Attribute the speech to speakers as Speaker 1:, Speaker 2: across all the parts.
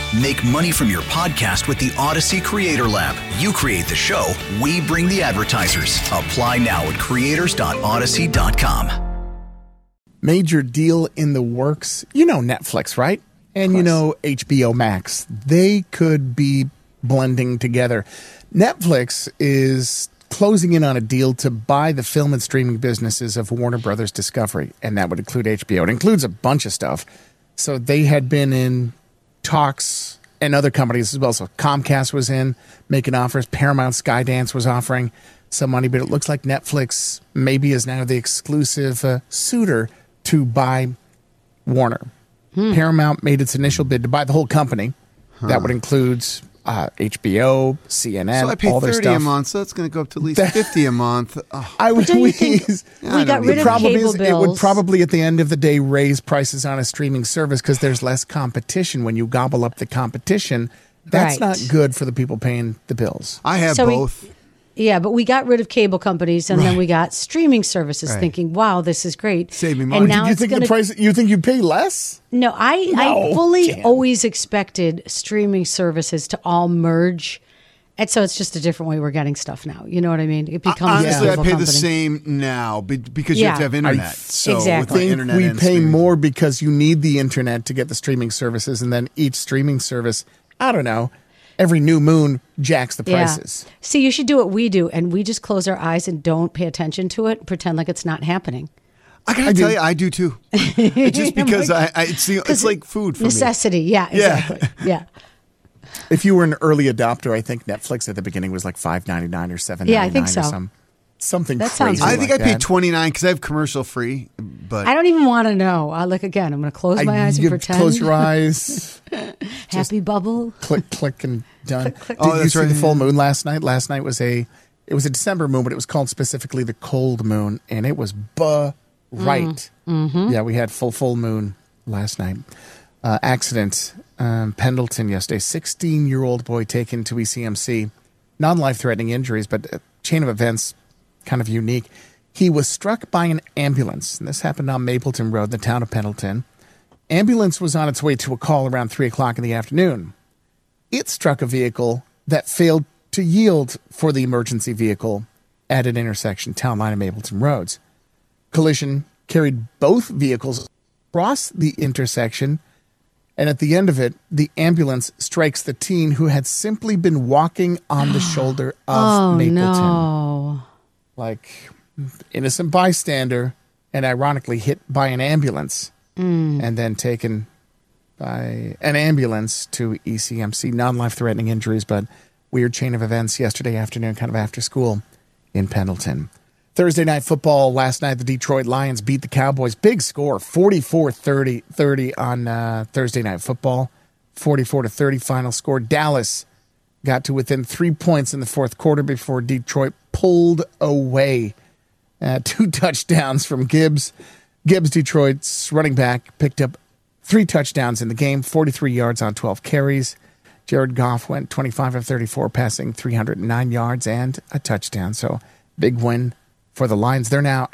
Speaker 1: Make money from your podcast with the Odyssey Creator Lab. You create the show, we bring the advertisers. Apply now at creators.odyssey.com.
Speaker 2: Major deal in the works. You know Netflix, right? And you know HBO Max. They could be blending together. Netflix is closing in on a deal to buy the film and streaming businesses of Warner Brothers Discovery, and that would include HBO. It includes a bunch of stuff. So they had been in talks, and other companies as well. So Comcast was in making offers. Paramount Skydance was offering some money, but it looks like Netflix maybe is now the exclusive suitor to buy Warner. Paramount made its initial bid to buy the whole company. That would include HBO, CNN,
Speaker 3: so I pay
Speaker 2: all their
Speaker 3: $30
Speaker 2: stuff.
Speaker 3: a month, so it's going to go up to at least $50 a month. Oh.
Speaker 2: I would.
Speaker 4: Don't you think we got rid of cable bills?
Speaker 2: It would probably, at the end of the day, raise prices on a streaming service because there's less competition. When you gobble up the competition, that's not good for the people paying the bills.
Speaker 3: I have both.
Speaker 4: Yeah, but we got rid of cable companies, and then we got streaming services, thinking, "Wow, this is great."
Speaker 3: Save me money.
Speaker 4: And now
Speaker 2: you think the price? You think you pay less?
Speaker 4: No, I fully always expected streaming services to all merge, and so it's just a different way we're getting stuff now. You know what I mean? It becomes
Speaker 3: honestly,
Speaker 4: a
Speaker 3: I
Speaker 4: cable
Speaker 3: pay
Speaker 4: company.
Speaker 3: the same now because you have to have internet. So
Speaker 4: exactly.
Speaker 3: with
Speaker 2: I think
Speaker 3: internet
Speaker 2: we
Speaker 3: and
Speaker 2: pay
Speaker 3: streaming.
Speaker 2: more because you need the internet to get the streaming services, and then each streaming service, I don't know, every new moon jacks the prices.
Speaker 4: Yeah. See, you should do what we do, and we just close our eyes and don't pay attention to it, pretend like it's not happening.
Speaker 3: I gotta tell you, I do too. Just because it's like food for
Speaker 4: necessity.
Speaker 3: me.
Speaker 4: Yeah, exactly. Yeah.
Speaker 2: If you were an early adopter, I think Netflix at the beginning was like $5.99 or $7.99.
Speaker 4: Yeah, I think so.
Speaker 2: Or something
Speaker 4: That sounds
Speaker 2: crazy.
Speaker 3: I think
Speaker 2: like
Speaker 3: I paid
Speaker 2: that.
Speaker 3: $29 because I have commercial free. But
Speaker 4: I don't even want to know. Look again. I'm going to close my eyes and
Speaker 2: you
Speaker 4: pretend.
Speaker 2: Close your eyes.
Speaker 4: Happy bubble.
Speaker 2: click, and done.
Speaker 4: Click.
Speaker 3: Oh,
Speaker 2: Did you
Speaker 3: that's
Speaker 2: see
Speaker 3: right.
Speaker 2: the full moon last night? Last night was a December moon, but it was called specifically the cold moon, and it was bright.
Speaker 4: Mm-hmm.
Speaker 2: Yeah, we had full moon last night. Accident, Pendleton yesterday. 16-year-old boy taken to ECMC. Non-life-threatening injuries, but a chain of events kind of unique. He was struck by an ambulance, and this happened on Mapleton Road in the town of Pendleton. Ambulance was on its way to a call around 3 o'clock in the afternoon. It struck a vehicle that failed to yield for the emergency vehicle at an intersection, Town Line and Mapleton Roads. Collision carried both vehicles across the intersection, and at the end of it, the ambulance strikes the teen who had simply been walking on the shoulder of Mapleton.
Speaker 4: No.
Speaker 2: Like innocent bystander, and ironically hit by an ambulance and then taken by an ambulance to ECMC. Non-life-threatening injuries, but weird chain of events yesterday afternoon, kind of after school in Pendleton. Thursday night football last night, the Detroit Lions beat the Cowboys. Big score, 44-30 on Thursday night football. 44-30 final score. Dallas got to within 3 points in the fourth quarter before Detroit pulled away. 2 touchdowns from Gibbs. Gibbs, Detroit's running back, picked up 3 touchdowns in the game, 43 yards on 12 carries. Jared Goff went 25 of 34, passing 309 yards and a touchdown. So big win for the Lions. They're now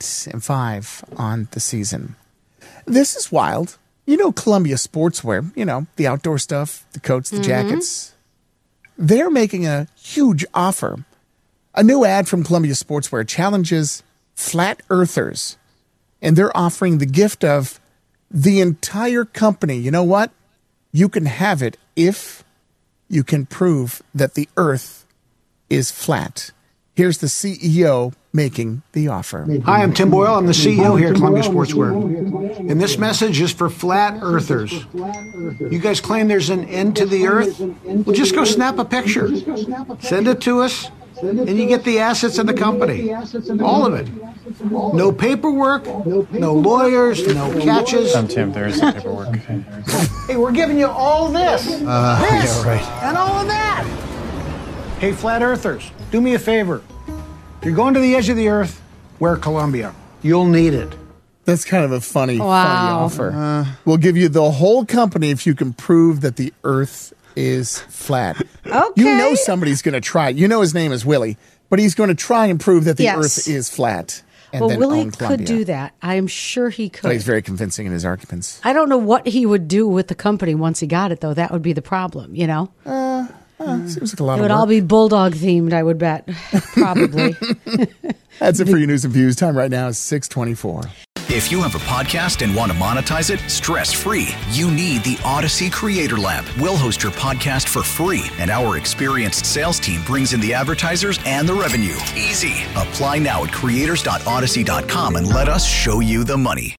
Speaker 2: 8-5 on the season. This is wild. You know Columbia Sportswear, you know, the outdoor stuff, the coats, the jackets. They're making a huge offer. A new ad from Columbia Sportswear challenges flat earthers, and they're offering the gift of the entire company. You know what? You can have it if you can prove that the earth is flat. Here's the CEO making the offer.
Speaker 5: Hi, I'm Tim Boyle. I'm the CEO here at Columbia Sportswear. And this message is for flat earthers. You guys claim there's an end to the earth? Well, just go snap a picture. Send it to us, and you get the assets of the company. All of it. No paperwork, no lawyers, no catches.
Speaker 6: I'm Tim. There is some paperwork.
Speaker 5: Hey, we're giving you all this.
Speaker 3: Yeah, right.
Speaker 5: And all of that. Hey, flat earthers, do me a favor. If you're going to the edge of the earth, wear Columbia. You'll need it.
Speaker 2: That's kind of a funny
Speaker 4: Wow.
Speaker 2: offer. We'll give you the whole company if you can prove that the earth is flat.
Speaker 4: Okay.
Speaker 2: You know somebody's going to try. You know his name is Willie, but he's going to try and prove that the
Speaker 4: Yes.
Speaker 2: earth is flat. and
Speaker 4: Well,
Speaker 2: then
Speaker 4: Willie
Speaker 2: own Columbia.
Speaker 4: could do that. I'm sure he
Speaker 2: But he's
Speaker 4: could.
Speaker 2: very convincing in his arguments.
Speaker 4: I don't know what he would do with the company once he got it, though. That would be the problem, you know?
Speaker 2: Seems like a lot
Speaker 4: It
Speaker 2: of
Speaker 4: would
Speaker 2: work.
Speaker 4: all be Bulldog themed, I would bet. Probably.
Speaker 2: That's it for your news and views. Time right now is 6:24.
Speaker 1: If you have a podcast and want to monetize it stress-free, you need the Odyssey Creator Lab. We'll host your podcast for free, and our experienced sales team brings in the advertisers and the revenue. Easy. Apply now at creators.odyssey.com and let us show you the money.